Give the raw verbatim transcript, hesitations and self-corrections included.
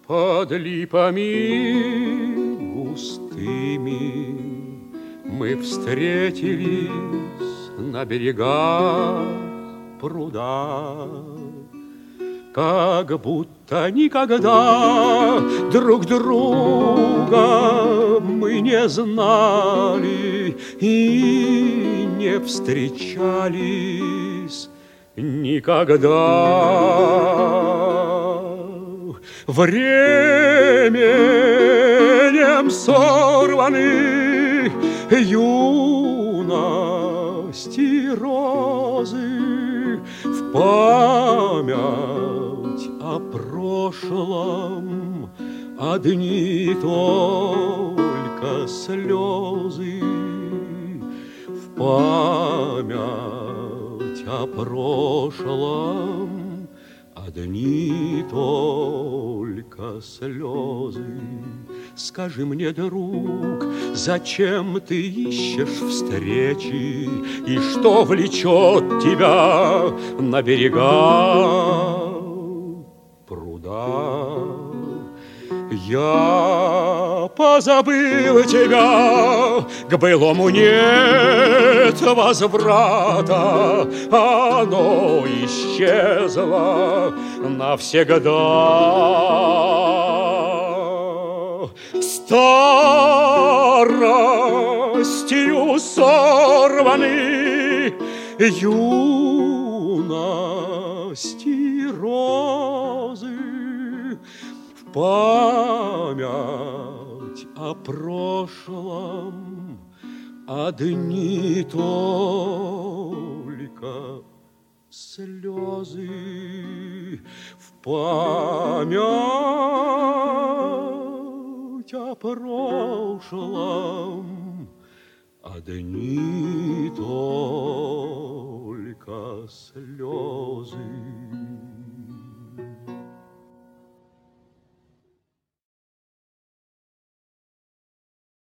Под липами густыми мы встретились на берегах пруда, как будто никогда друг друга мы не знали и не встречались никогда. Временем сорваны юности розы, в память о прошлом одни только слезы, в память о прошлом одни только слезы. Скажи мне, друг, зачем ты ищешь встречи, и что влечет тебя на берега пруда? Я позабыл тебя, к былому нет возврата, оно исчезло навсегда. Старостью сорваны юности розы, в память о прошлом одни только слезы, в память о прошлом одни только слезы.